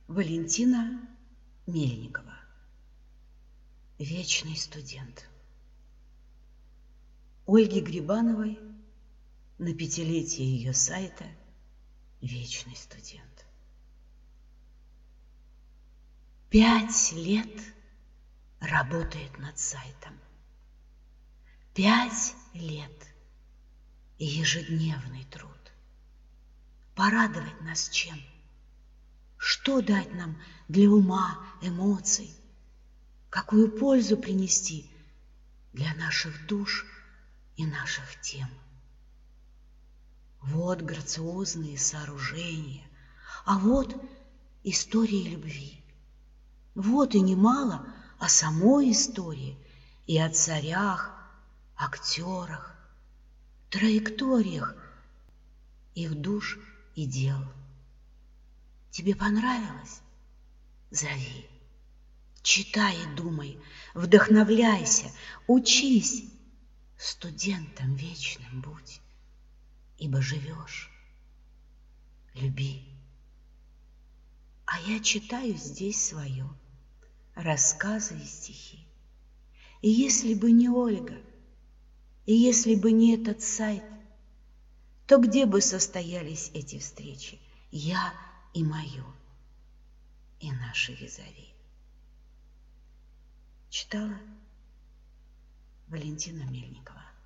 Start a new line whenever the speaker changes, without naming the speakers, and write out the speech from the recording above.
Валентина Мельникова. Вечный студент. Ольге Грибановой на 5-летие ее сайта «Вечный студент». 5 лет работает над сайтом. 5 лет и ежедневный труд. Порадовать нас чем? Что дать нам для ума, эмоций? Какую пользу принести для наших душ и наших тем? Вот грациозные сооружения, а вот истории любви. Вот и немало о самой истории и о царях, актерах, траекториях их душ и дел. Тебе понравилось? Зови. Читай и думай, вдохновляйся, учись. Студентом вечным будь, ибо живешь. Люби. А я читаю здесь свое, рассказы и стихи. И если бы не Ольга, и если бы не этот сайт, то где бы состоялись эти встречи? Я и мое, и наши визави. Читала Валентина Мельникова.